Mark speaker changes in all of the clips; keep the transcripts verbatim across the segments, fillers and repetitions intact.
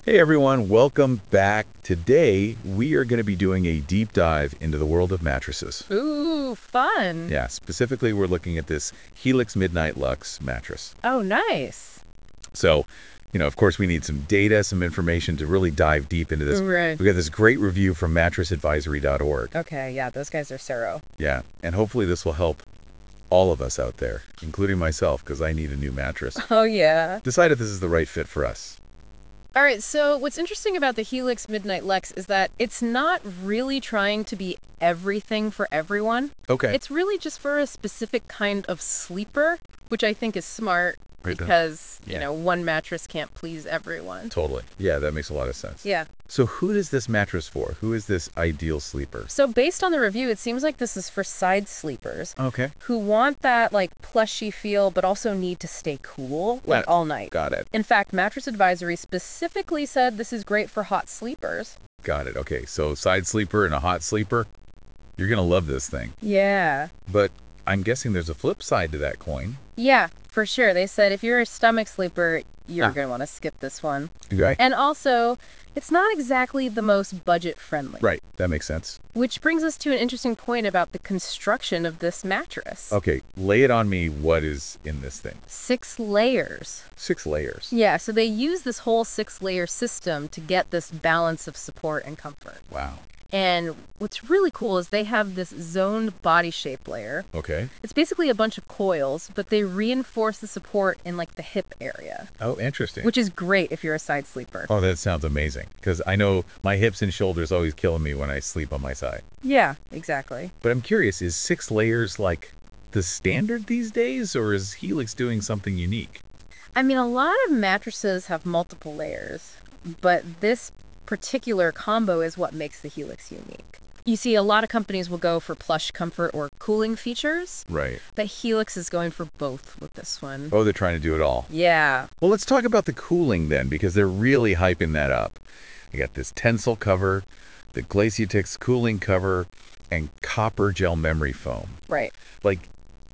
Speaker 1: Hey everyone, welcome back. Today we are going to be doing a deep dive into the world of mattresses.
Speaker 2: Ooh, fun.
Speaker 1: Yeah, specifically we're looking at this Helix Midnight Lux mattress.
Speaker 2: Oh, nice.
Speaker 1: So, you know, of course we need some data, some information to really dive deep into this.
Speaker 2: Right.
Speaker 1: We got this great review from mattress advisory dot org.
Speaker 2: Okay, yeah, those guys are Sero.
Speaker 1: Yeah, and hopefully this will help all of us out there, including myself, because I need a new mattress.
Speaker 2: Oh, yeah.
Speaker 1: Decide if this is the right fit for us.
Speaker 2: All right, so what's interesting about the Helix Midnight Lux is that it's not really trying to be everything for everyone.
Speaker 1: Okay.
Speaker 2: It's really just for a specific kind of sleeper, which I think is smart
Speaker 1: Right, uh,
Speaker 2: because,
Speaker 1: yeah.
Speaker 2: you know, one mattress can't please everyone.
Speaker 1: Totally. Yeah, that makes a lot of sense.
Speaker 2: Yeah.
Speaker 1: So who is this mattress for? Who is this ideal sleeper?
Speaker 2: So based on the review, it seems like this is for side sleepers
Speaker 1: Okay.
Speaker 2: who want that like plushy feel but also need to stay cool like
Speaker 1: Well,
Speaker 2: all night.
Speaker 1: Got it.
Speaker 2: In fact, Mattress Advisory specifically said this is great for hot sleepers.
Speaker 1: Got it. Okay, so side sleeper and a hot sleeper. You're going to love this thing.
Speaker 2: Yeah.
Speaker 1: But I'm guessing there's a flip side to that coin.
Speaker 2: Yeah, for sure. They said if you're a stomach sleeper, you're
Speaker 1: Ah.
Speaker 2: going to want to skip this one.
Speaker 1: Okay.
Speaker 2: And also, it's not exactly the most budget friendly.
Speaker 1: Right, that makes sense.
Speaker 2: Which brings us to an interesting point about the construction of this mattress.
Speaker 1: Okay, lay it on me. What is in this thing?
Speaker 2: Six layers.
Speaker 1: Six layers.
Speaker 2: Yeah, so they use this whole six layer system to get this balance of support and comfort.
Speaker 1: Wow.
Speaker 2: And what's really cool is they have this zoned body shape layer.
Speaker 1: Okay.
Speaker 2: It's basically a bunch of coils, but they reinforce the support in like the hip area,
Speaker 1: Oh, interesting.
Speaker 2: which is great if you're a side sleeper.
Speaker 1: Oh, that sounds amazing. Because I know my hips and shoulders always killing me when I sleep on my side.
Speaker 2: Yeah, exactly.
Speaker 1: But I'm curious, is six layers like the standard these days, or is Helix doing something unique?
Speaker 2: I mean, a lot of mattresses have multiple layers, but this particular combo is what makes the Helix unique. You see, a lot of companies will go for plush comfort or cooling features,
Speaker 1: Right.
Speaker 2: but Helix is going for both with this one.
Speaker 1: Oh, they're trying to do it all.
Speaker 2: Yeah.
Speaker 1: Well, let's talk about the cooling then, because they're really hyping that up. You got this Tensile cover, the Glaciotix cooling cover, and copper gel memory foam.
Speaker 2: Right.
Speaker 1: Like,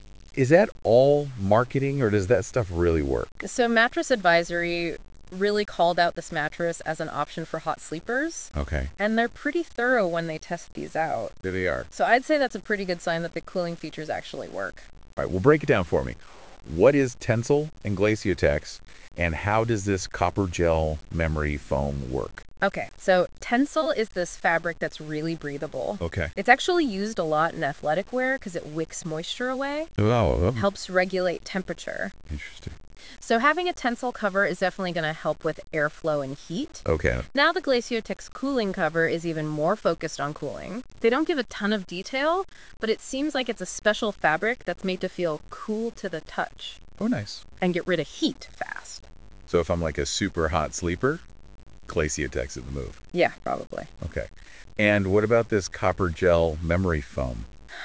Speaker 1: is that all marketing, or does that stuff really work?
Speaker 2: So Mattress Advisory really called out this mattress as an option for hot sleepers,
Speaker 1: Okay,
Speaker 2: and they're pretty thorough when they test these out.
Speaker 1: there they are.
Speaker 2: So I'd say that's a pretty good sign that the cooling features actually work.
Speaker 1: All right, well, break it down for me. What is Tensile and Glaciotix, and how does this copper gel memory foam work?
Speaker 2: Okay, so Tensile is this fabric that's really breathable.
Speaker 1: Okay.
Speaker 2: It's actually used a lot in athletic wear because it wicks moisture away,
Speaker 1: Oh,
Speaker 2: helps regulate temperature.
Speaker 1: interesting.
Speaker 2: So having a Tensile cover is definitely going to help with airflow and heat.
Speaker 1: Okay.
Speaker 2: Now the Glaciotix cooling cover is even more focused on cooling. They don't give a ton of detail, but it seems like it's a special fabric that's made to feel cool to the touch
Speaker 1: Oh, nice.
Speaker 2: and get rid of heat fast.
Speaker 1: So if I'm like a super hot sleeper, Glaciotix is the move.
Speaker 2: Yeah, probably.
Speaker 1: Okay. And what about this copper gel memory foam?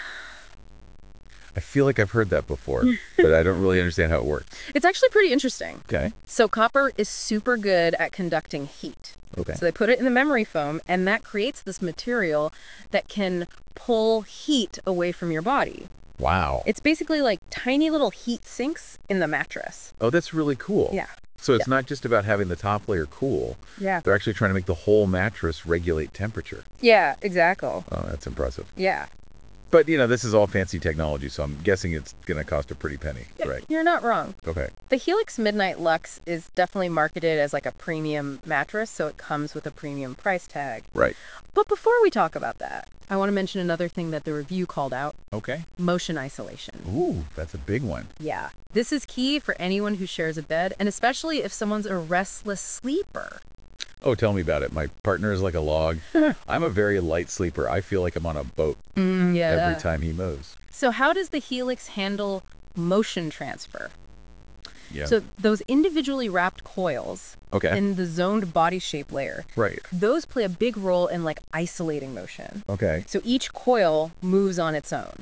Speaker 1: I feel like I've heard that before, but I don't really understand how it works.
Speaker 2: It's actually pretty interesting.
Speaker 1: Okay.
Speaker 2: So copper is super good at conducting heat.
Speaker 1: Okay.
Speaker 2: So they put it in the memory foam, and that creates this material that can pull heat away from your body.
Speaker 1: Wow.
Speaker 2: It's basically like tiny little heat sinks in the mattress.
Speaker 1: Oh, that's really cool.
Speaker 2: Yeah.
Speaker 1: So it's not just about having the top layer cool.
Speaker 2: Yeah.
Speaker 1: They're actually trying to make the whole mattress regulate temperature.
Speaker 2: Yeah, exactly.
Speaker 1: Oh, that's impressive.
Speaker 2: Yeah.
Speaker 1: But, you know, this is all fancy technology, so I'm guessing it's going to cost a pretty penny,
Speaker 2: Yeah,
Speaker 1: right?
Speaker 2: you're not wrong.
Speaker 1: Okay.
Speaker 2: The Helix Midnight Lux is definitely marketed as like a premium mattress, so it comes with a premium price tag.
Speaker 1: Right.
Speaker 2: But before we talk about that, I want to mention another thing that the review called out:
Speaker 1: Okay.
Speaker 2: motion isolation.
Speaker 1: Ooh, that's a big one.
Speaker 2: Yeah. This is key for anyone who shares a bed, and especially if someone's a restless sleeper.
Speaker 1: Oh, tell me about it. My partner is like a log. I'm a very light sleeper. I feel like I'm on a boat
Speaker 2: Mm, yeah.
Speaker 1: every time he moves.
Speaker 2: So how does the Helix handle motion transfer?
Speaker 1: Yeah.
Speaker 2: So those individually wrapped coils
Speaker 1: okay.
Speaker 2: in the zoned body shape layer,
Speaker 1: Right.
Speaker 2: those play a big role in like isolating motion.
Speaker 1: Okay.
Speaker 2: So each coil moves on its own.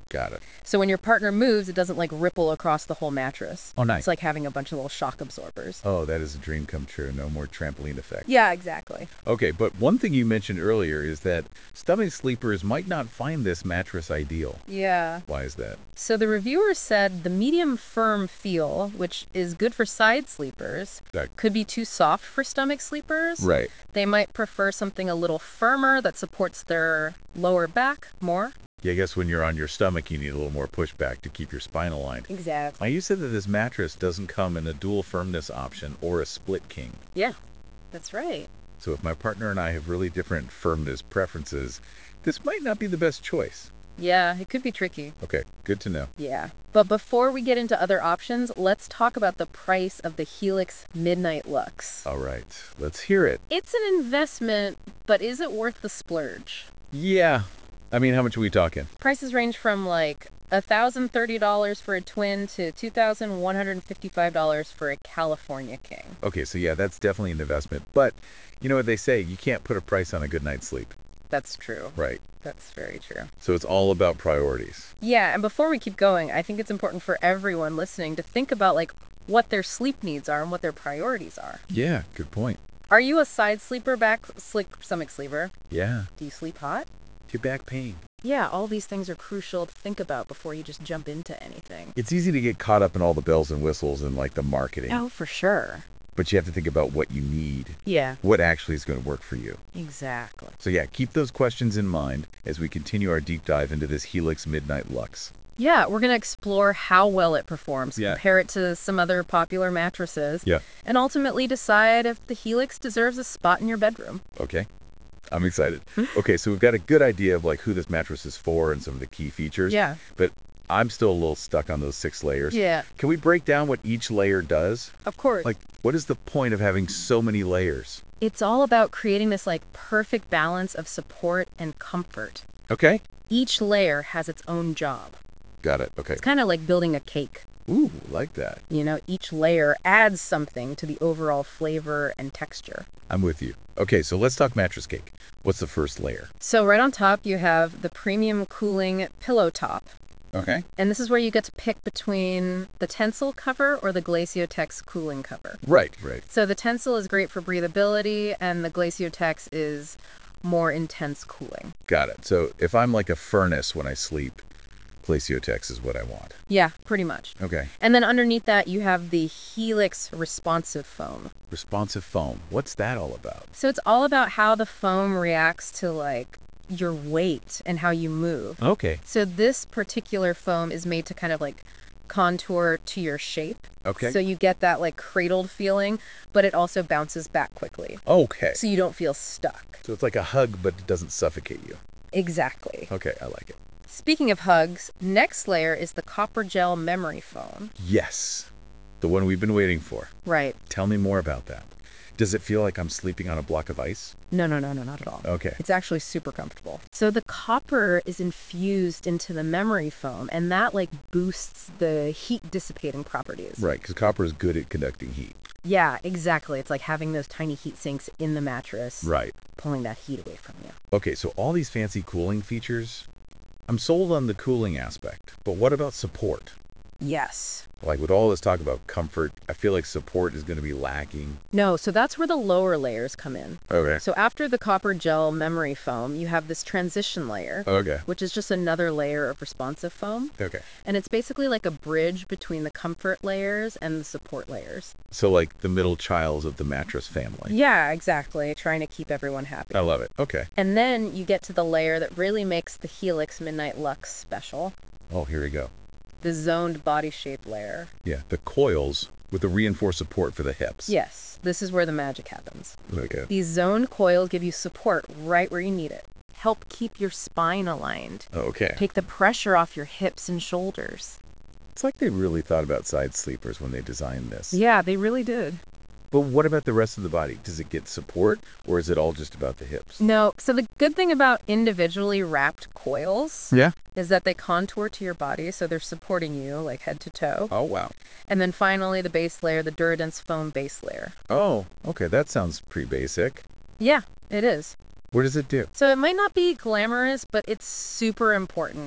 Speaker 1: Got it.
Speaker 2: So when your partner moves, it doesn't like ripple across the whole mattress.
Speaker 1: Oh, nice.
Speaker 2: It's like having a bunch of little shock absorbers.
Speaker 1: Oh, that is a dream come true. No more trampoline effect.
Speaker 2: Yeah, exactly.
Speaker 1: Okay, but one thing you mentioned earlier is that stomach sleepers might not find this mattress ideal.
Speaker 2: Yeah.
Speaker 1: Why is that?
Speaker 2: So the reviewer said the medium firm feel, which is good for side sleepers,
Speaker 1: That-
Speaker 2: could be too soft for stomach sleepers.
Speaker 1: Right.
Speaker 2: They might prefer something a little firmer that supports their lower back more.
Speaker 1: Yeah, I guess when you're on your stomach, you need a little more pushback to keep your spine aligned.
Speaker 2: Exactly.
Speaker 1: Now, you said that this mattress doesn't come in a dual firmness option or a split king.
Speaker 2: Yeah, that's right.
Speaker 1: So if my partner and I have really different firmness preferences, this might not be the best choice.
Speaker 2: Yeah, it could be tricky.
Speaker 1: Okay, good to know.
Speaker 2: Yeah. But before we get into other options, let's talk about the price of the Helix Midnight Luxe.
Speaker 1: All right, let's hear it.
Speaker 2: It's an investment, but is it worth the splurge?
Speaker 1: Yeah. I mean, how much are we talking?
Speaker 2: Prices range from like one thousand thirty dollars for a twin to two thousand one hundred fifty-five dollars for a California King.
Speaker 1: Okay, so yeah, that's definitely an investment. But you know what they say, you can't put a price on a good night's sleep.
Speaker 2: That's true.
Speaker 1: Right.
Speaker 2: That's very true.
Speaker 1: So it's all about priorities.
Speaker 2: Yeah, and before we keep going, I think it's important for everyone listening to think about like what their sleep needs are and what their priorities are.
Speaker 1: Yeah, good point.
Speaker 2: Are you a side sleeper, back sleep, stomach sleeper?
Speaker 1: Yeah.
Speaker 2: Do you sleep hot?
Speaker 1: Your back pain.
Speaker 2: Yeah, all these things are crucial to think about before you just jump into anything.
Speaker 1: It's easy to get caught up in all the bells and whistles and like the marketing.
Speaker 2: Oh, for sure.
Speaker 1: But you have to think about what you need,
Speaker 2: Yeah,
Speaker 1: what actually is going to work for you.
Speaker 2: exactly.
Speaker 1: So yeah, keep those questions in mind as we continue our deep dive into this Helix Midnight Luxe.
Speaker 2: Yeah, we're going to explore how well it performs,
Speaker 1: Yeah.
Speaker 2: compare it to some other popular mattresses,
Speaker 1: Yeah.
Speaker 2: and ultimately decide if the Helix deserves a spot in your bedroom.
Speaker 1: Okay. I'm excited. Okay, so we've got a good idea of like who this mattress is for and some of the key features.
Speaker 2: Yeah.
Speaker 1: But I'm still a little stuck on those six layers.
Speaker 2: Yeah,
Speaker 1: Can we break down what each layer does?
Speaker 2: of course.
Speaker 1: Like, what is the point of having so many layers?
Speaker 2: It's all about creating this like perfect balance of support and comfort.
Speaker 1: Okay.
Speaker 2: Each layer has its own job.
Speaker 1: Got it. Okay.
Speaker 2: It's kind of like building a cake.
Speaker 1: Ooh, like that.
Speaker 2: You know, each layer adds something to the overall flavor and texture.
Speaker 1: I'm with you. Okay, so let's talk mattress cake. What's the first layer?
Speaker 2: So right on top, you have the premium cooling pillow top.
Speaker 1: Okay.
Speaker 2: And this is where you get to pick between the Tencel cover or the Glaciotex cooling cover.
Speaker 1: Right, right.
Speaker 2: So the Tencel is great for breathability, and the Glaciotex is more intense cooling.
Speaker 1: Got it. So if I'm like a furnace when I sleep, Glaciotex is what I want.
Speaker 2: Yeah, pretty much.
Speaker 1: Okay.
Speaker 2: And then underneath that, you have the Helix responsive foam.
Speaker 1: Responsive foam. What's that all about?
Speaker 2: So it's all about how the foam reacts to like your weight and how you move.
Speaker 1: Okay.
Speaker 2: So this particular foam is made to kind of like contour to your shape.
Speaker 1: Okay.
Speaker 2: So you get that like cradled feeling, but it also bounces back quickly.
Speaker 1: Okay.
Speaker 2: So you don't feel stuck.
Speaker 1: So it's like a hug, but it doesn't suffocate you.
Speaker 2: Exactly.
Speaker 1: Okay, I like it.
Speaker 2: Speaking of hugs, next layer is the copper gel memory foam.
Speaker 1: Yes. The one we've been waiting for.
Speaker 2: Right.
Speaker 1: Tell me more about that. Does it feel like I'm sleeping on a block of ice?
Speaker 2: No, no, no, no, not at all.
Speaker 1: Okay.
Speaker 2: It's actually super comfortable. So the copper is infused into the memory foam, and that like boosts the heat dissipating properties.
Speaker 1: Right, because copper is good at conducting heat.
Speaker 2: Yeah, exactly. It's like having those tiny heat sinks in the mattress,
Speaker 1: Right.
Speaker 2: pulling that heat away from you.
Speaker 1: Okay, so all these fancy cooling features, I'm sold on the cooling aspect, but what about support?
Speaker 2: Yes.
Speaker 1: Like with all this talk about comfort, I feel like support is going to be lacking.
Speaker 2: No, so that's where the lower layers come in.
Speaker 1: Okay.
Speaker 2: So after the copper gel memory foam, you have this transition layer,
Speaker 1: Okay.
Speaker 2: which is just another layer of responsive foam.
Speaker 1: Okay.
Speaker 2: And it's basically like a bridge between the comfort layers and the support layers.
Speaker 1: So like the middle child of the mattress family.
Speaker 2: Yeah, exactly. Trying to keep everyone happy.
Speaker 1: I love it. Okay.
Speaker 2: And then you get to the layer that really makes the Helix Midnight Luxe special,
Speaker 1: Oh, here we go.
Speaker 2: the zoned body shape layer.
Speaker 1: Yeah, the coils with the reinforced support for the hips.
Speaker 2: Yes, this is where the magic happens.
Speaker 1: Okay.
Speaker 2: These zoned coils give you support right where you need it. Help keep your spine aligned.
Speaker 1: Okay.
Speaker 2: Take the pressure off your hips and shoulders.
Speaker 1: It's like they really thought about side sleepers when they designed this.
Speaker 2: Yeah, they really did.
Speaker 1: But what about the rest of the body? Does it get support or is it all just about the hips?
Speaker 2: No, so the good thing about individually wrapped coils
Speaker 1: Yeah.
Speaker 2: is that they contour to your body, so they're supporting you like head to toe.
Speaker 1: Oh, wow.
Speaker 2: And then finally the base layer, the Duradense foam base layer.
Speaker 1: Oh, okay. That sounds pretty basic.
Speaker 2: Yeah, it is.
Speaker 1: What does it do?
Speaker 2: So it might not be glamorous, but it's super important.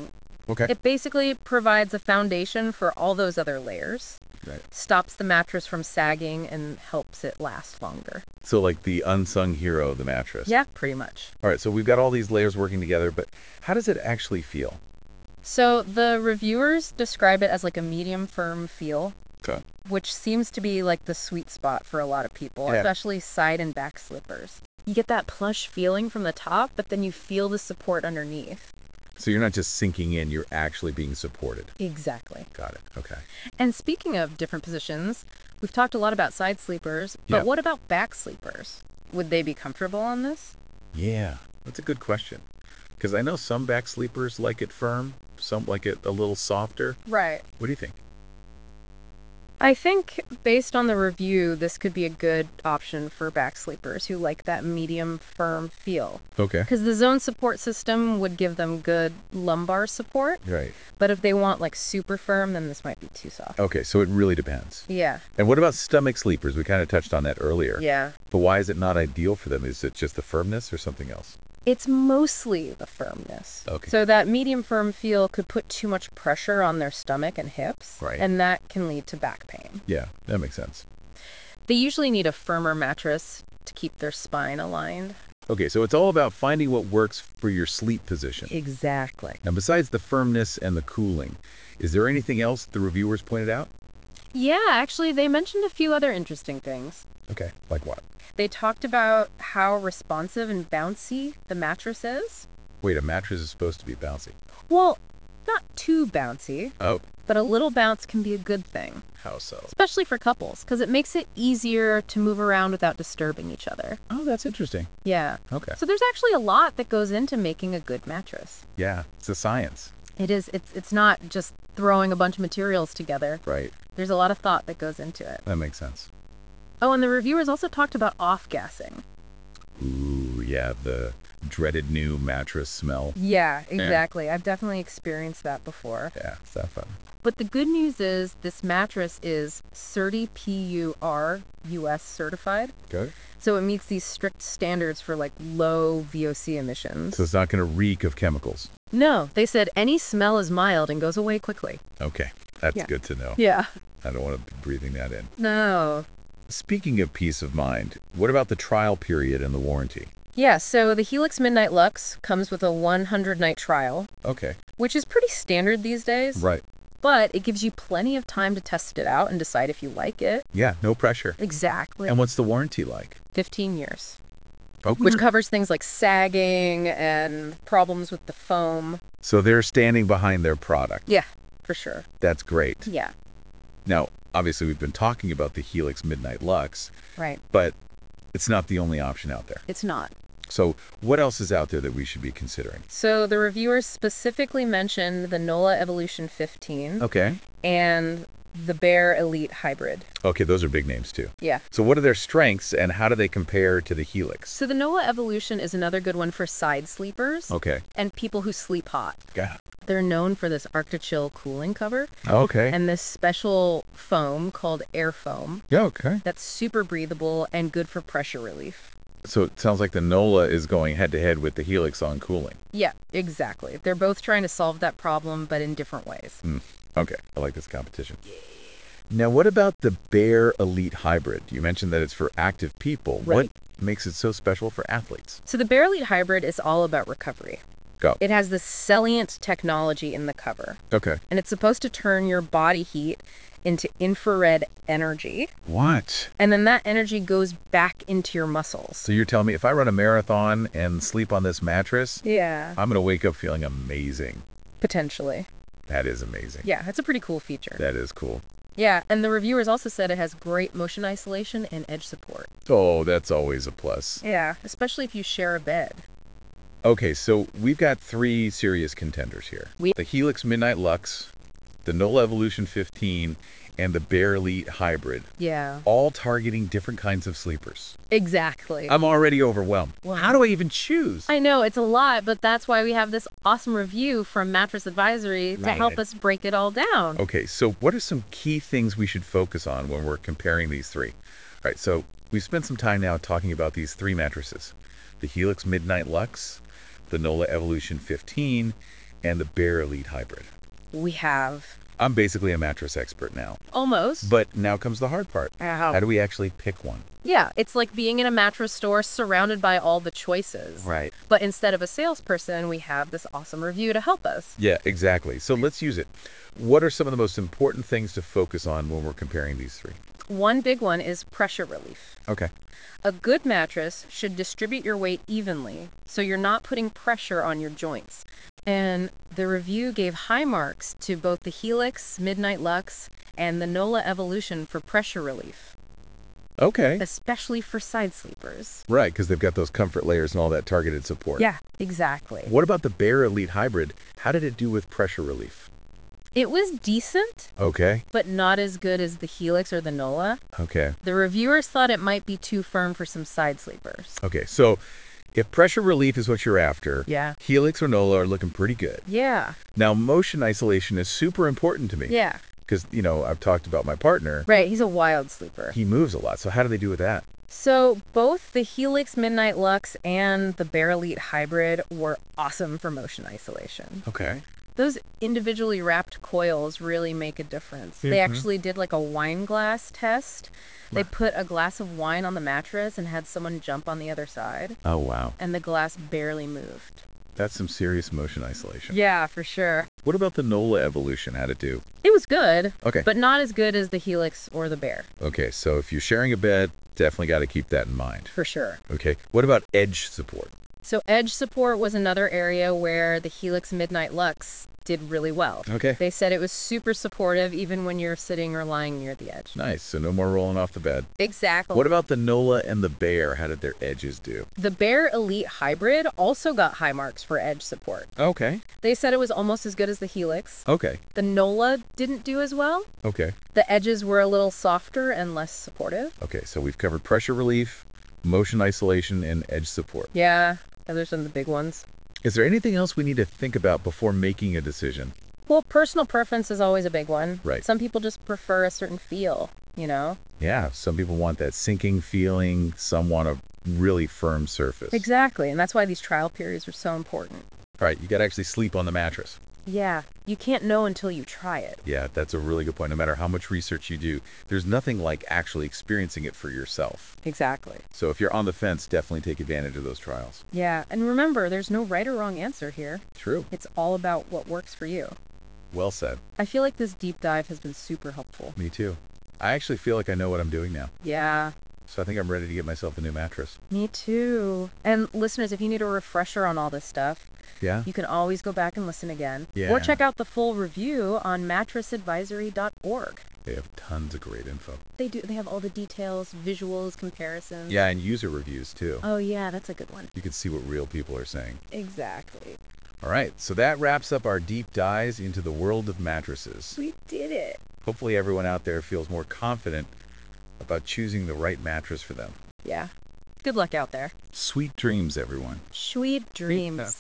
Speaker 1: Okay.
Speaker 2: It basically provides a foundation for all those other layers,
Speaker 1: Right.
Speaker 2: stops the mattress from sagging, and helps it last longer.
Speaker 1: So like the unsung hero, the mattress.
Speaker 2: Yeah, pretty much.
Speaker 1: All right, so we've got all these layers working together, but how does it actually feel?
Speaker 2: So the reviewers describe it as like a medium firm feel,
Speaker 1: Okay.
Speaker 2: which seems to be like the sweet spot for a lot of people,
Speaker 1: Yeah.
Speaker 2: especially side and back sleepers. You get that plush feeling from the top, but then you feel the support underneath.
Speaker 1: So you're not just sinking in, you're actually being supported.
Speaker 2: Exactly.
Speaker 1: Got it. Okay.
Speaker 2: And speaking of different positions, we've talked a lot about side sleepers, but
Speaker 1: Yeah.
Speaker 2: what about back sleepers? Would they be comfortable on this?
Speaker 1: Yeah, that's a good question. Because I know some back sleepers like it firm, some like it a little softer.
Speaker 2: Right.
Speaker 1: What do you think?
Speaker 2: I think based on the review, this could be a good option for back sleepers who like that medium firm feel.
Speaker 1: Okay.
Speaker 2: Because the zone support system would give them good lumbar support,
Speaker 1: Right.
Speaker 2: but if they want like super firm, then this might be too soft.
Speaker 1: Okay, so it really depends.
Speaker 2: Yeah.
Speaker 1: And what about stomach sleepers? We kind of touched on that earlier.
Speaker 2: Yeah.
Speaker 1: But why is it not ideal for them? Is it just the firmness or something else?
Speaker 2: It's mostly the firmness.
Speaker 1: Okay.
Speaker 2: So that medium firm feel could put too much pressure on their stomach and hips,
Speaker 1: Right.
Speaker 2: and that can lead to back pain.
Speaker 1: Yeah, that makes sense.
Speaker 2: They usually need a firmer mattress to keep their spine aligned.
Speaker 1: Okay, so it's all about finding what works for your sleep position.
Speaker 2: Exactly.
Speaker 1: Now, besides the firmness and the cooling, is there anything else the reviewers pointed out?
Speaker 2: Yeah, actually, they mentioned a few other interesting things.
Speaker 1: Okay, like what?
Speaker 2: They talked about how responsive and bouncy the mattress is.
Speaker 1: Wait, a mattress is supposed to be bouncy.
Speaker 2: Well, not too bouncy,
Speaker 1: Oh,
Speaker 2: but a little bounce can be a good thing,
Speaker 1: how so?
Speaker 2: especially for couples, because it makes it easier to move around without disturbing each other.
Speaker 1: Oh, that's interesting.
Speaker 2: Yeah.
Speaker 1: Okay.
Speaker 2: So there's actually a lot that goes into making a good mattress.
Speaker 1: Yeah, it's a science.
Speaker 2: It is. It's it's not just throwing a bunch of materials together.
Speaker 1: Right.
Speaker 2: There's a lot of thought that goes into it.
Speaker 1: That makes sense.
Speaker 2: Oh, and the reviewers also talked about off-gassing.
Speaker 1: Ooh, yeah, the dreaded new mattress smell.
Speaker 2: Yeah, exactly. I've definitely experienced that before.
Speaker 1: Yeah, it's that fun.
Speaker 2: But the good news is this mattress is CertiPUR U S certified.
Speaker 1: Good.
Speaker 2: So it meets these strict standards for like low V O C emissions.
Speaker 1: So it's not going to reek of chemicals.
Speaker 2: No, they said any smell is mild and goes away quickly.
Speaker 1: Okay, that's
Speaker 2: Yeah.
Speaker 1: good to know.
Speaker 2: Yeah.
Speaker 1: I don't want to be breathing that in.
Speaker 2: No.
Speaker 1: Speaking of peace of mind, what about the trial period and the warranty?
Speaker 2: Yeah, so the Helix Midnight Lux comes with a one hundred night trial,
Speaker 1: Okay.
Speaker 2: which is pretty standard these days.
Speaker 1: Right.
Speaker 2: But it gives you plenty of time to test it out and decide if you like it.
Speaker 1: Yeah, no pressure.
Speaker 2: Exactly.
Speaker 1: And what's the warranty like?
Speaker 2: fifteen years.
Speaker 1: Oh,
Speaker 2: Which covers things like sagging and problems with the foam.
Speaker 1: so they're standing behind their product.
Speaker 2: Yeah, for sure.
Speaker 1: That's great.
Speaker 2: Yeah,
Speaker 1: Now, obviously, we've been talking about the Helix Midnight Lux,
Speaker 2: right.
Speaker 1: but it's not the only option out there.
Speaker 2: It's not.
Speaker 1: So what else is out there that we should be considering?
Speaker 2: So the reviewers specifically mentioned the NOLA Evolution fifteen
Speaker 1: Okay.
Speaker 2: and the Bear Elite Hybrid.
Speaker 1: Okay, those are big names too.
Speaker 2: Yeah.
Speaker 1: So what are their strengths and how do they compare to the Helix?
Speaker 2: So the NOLA Evolution is another good one for side sleepers
Speaker 1: Okay.
Speaker 2: and people who sleep hot.
Speaker 1: Yeah.
Speaker 2: They're known for this Arctichill cooling cover
Speaker 1: Okay.
Speaker 2: and this special foam called air foam
Speaker 1: Yeah, okay.
Speaker 2: that's super breathable and good for pressure relief.
Speaker 1: So it sounds like the NOLA is going head to head with the Helix on cooling.
Speaker 2: Yeah, exactly. They're both trying to solve that problem, but in different ways.
Speaker 1: Mm, okay, I like this competition. Now, what about the Bear Elite Hybrid? You mentioned that it's for active people.
Speaker 2: Right.
Speaker 1: What makes it so special for athletes?
Speaker 2: So the Bear Elite Hybrid is all about recovery.
Speaker 1: Go.
Speaker 2: It has this Celliant technology in the cover,
Speaker 1: Okay.
Speaker 2: and it's supposed to turn your body heat into infrared energy,
Speaker 1: What?
Speaker 2: and then that energy goes back into your muscles.
Speaker 1: So you're telling me if I run a marathon and sleep on this mattress,
Speaker 2: Yeah,
Speaker 1: I'm going to wake up feeling amazing.
Speaker 2: potentially.
Speaker 1: That is amazing.
Speaker 2: Yeah, it's a pretty cool feature.
Speaker 1: That is cool.
Speaker 2: Yeah, and the reviewers also said it has great motion isolation and edge support.
Speaker 1: Oh, that's always a plus.
Speaker 2: Yeah, especially if you share a bed.
Speaker 1: Okay, so we've got three serious contenders here.
Speaker 2: We-
Speaker 1: the Helix Midnight Lux, the NOLA Evolution fifteen, and the Bear Elite Hybrid,
Speaker 2: Yeah,
Speaker 1: all targeting different kinds of sleepers.
Speaker 2: exactly.
Speaker 1: I'm already overwhelmed.
Speaker 2: Wow.
Speaker 1: How do I even choose?
Speaker 2: I know, it's a lot, but that's why we have this awesome review from Mattress Advisory to
Speaker 1: Right.
Speaker 2: help us break it all down.
Speaker 1: Okay, so what are some key things we should focus on when we're comparing these three? All right, so we've spent some time now talking about these three mattresses. The Helix Midnight Lux, the NOLA Evolution fifteen, and the Bear Elite Hybrid.
Speaker 2: We have
Speaker 1: I'm basically a mattress expert now.
Speaker 2: almost.
Speaker 1: But now comes the hard part.
Speaker 2: Ow.
Speaker 1: How do we actually pick one?
Speaker 2: Yeah, it's like being in a mattress store surrounded by all the choices.
Speaker 1: Right.
Speaker 2: But instead of a salesperson, we have this awesome review to help us.
Speaker 1: Yeah, exactly. So let's use it. What are some of the most important things to focus on when we're comparing these three?
Speaker 2: One big one is pressure relief.
Speaker 1: Okay.
Speaker 2: A good mattress should distribute your weight evenly, so you're not putting pressure on your joints. And the review gave high marks to both the Helix Midnight Lux and the Nola Evolution for pressure relief,
Speaker 1: Okay.
Speaker 2: especially for side sleepers.
Speaker 1: Right, because they've got those comfort layers and all that targeted support.
Speaker 2: Yeah, exactly.
Speaker 1: What about the Bear Elite Hybrid? How did it do with pressure relief?
Speaker 2: It was decent,
Speaker 1: Okay.
Speaker 2: but not as good as the Helix or the Nola.
Speaker 1: Okay.
Speaker 2: The reviewers thought it might be too firm for some side sleepers.
Speaker 1: Okay. So if pressure relief is what you're after,
Speaker 2: Yeah.
Speaker 1: Helix or Nola are looking pretty good.
Speaker 2: Yeah.
Speaker 1: Now, motion isolation is super important to me.
Speaker 2: Yeah.
Speaker 1: Because, you know, I've talked about my partner.
Speaker 2: Right, he's a wild sleeper.
Speaker 1: He moves a lot. So how do they do with that?
Speaker 2: So both the Helix Midnight Lux and the Bear Elite Hybrid were awesome for motion isolation.
Speaker 1: Okay.
Speaker 2: Those individually wrapped coils really make a difference. They
Speaker 1: Mhm.
Speaker 2: actually did like a wine glass test. They put a glass of wine on the mattress and had someone jump on the other side,
Speaker 1: Oh, wow.
Speaker 2: and the glass barely moved.
Speaker 1: That's some serious motion isolation.
Speaker 2: Yeah, for sure.
Speaker 1: What about the Nola Evolution? How'd it do?
Speaker 2: It was good,
Speaker 1: Okay.
Speaker 2: but not as good as the Helix or the Bear,
Speaker 1: Okay, so if you're sharing a bed, definitely got to keep that in mind.
Speaker 2: for sure.
Speaker 1: Okay. What about edge support?
Speaker 2: So edge support was another area where the Helix Midnight Lux did really well.
Speaker 1: Okay.
Speaker 2: They said it was super supportive even when you're sitting or lying near the edge.
Speaker 1: Nice. So no more rolling off the bed.
Speaker 2: Exactly.
Speaker 1: What about the Nola and the Bear? How did their edges do?
Speaker 2: The Bear Elite Hybrid also got high marks for edge support.
Speaker 1: Okay.
Speaker 2: They said it was almost as good as the Helix.
Speaker 1: Okay.
Speaker 2: The Nola didn't do as well.
Speaker 1: Okay.
Speaker 2: The edges were a little softer and less supportive.
Speaker 1: Okay. So we've covered pressure relief, motion isolation, and edge support.
Speaker 2: Yeah, those are the big ones.
Speaker 1: Is there anything else we need to think about before making a decision?
Speaker 2: Well, personal preference is always a big one.
Speaker 1: Right.
Speaker 2: Some people just prefer a certain feel, you know?
Speaker 1: Yeah. Some people want that sinking feeling. Some want a really firm surface.
Speaker 2: Exactly, and that's why these trial periods are so important.
Speaker 1: All right. You got to actually sleep on the mattress.
Speaker 2: Yeah, you can't know until you try it.
Speaker 1: Yeah, that's a really good point. No matter how much research you do, there's nothing like actually experiencing it for yourself.
Speaker 2: Exactly.
Speaker 1: So if you're on the fence, definitely take advantage of those trials.
Speaker 2: Yeah, and remember, there's no right or wrong answer here.
Speaker 1: True.
Speaker 2: It's all about what works for you.
Speaker 1: Well said.
Speaker 2: I feel like this deep dive has been super helpful.
Speaker 1: Me too. I actually feel like I know what I'm doing now.
Speaker 2: Yeah,
Speaker 1: So I think I'm ready to get myself a new mattress.
Speaker 2: me too. And listeners, if you need a refresher on all this stuff,
Speaker 1: Yeah?
Speaker 2: you can always go back and listen again.
Speaker 1: Yeah.
Speaker 2: Or check out the full review on mattress advisory dot org.
Speaker 1: They have tons of great info.
Speaker 2: They do. They have all the details, visuals, comparisons.
Speaker 1: Yeah, and user reviews too.
Speaker 2: Oh, yeah, that's a good one.
Speaker 1: You can see what real people are saying.
Speaker 2: Exactly.
Speaker 1: All right, so that wraps up our deep dives into the world of mattresses.
Speaker 2: We did it.
Speaker 1: Hopefully everyone out there feels more confident about choosing the right mattress for them.
Speaker 2: Yeah. Good luck out there.
Speaker 1: Sweet dreams, everyone.
Speaker 2: Sweet dreams.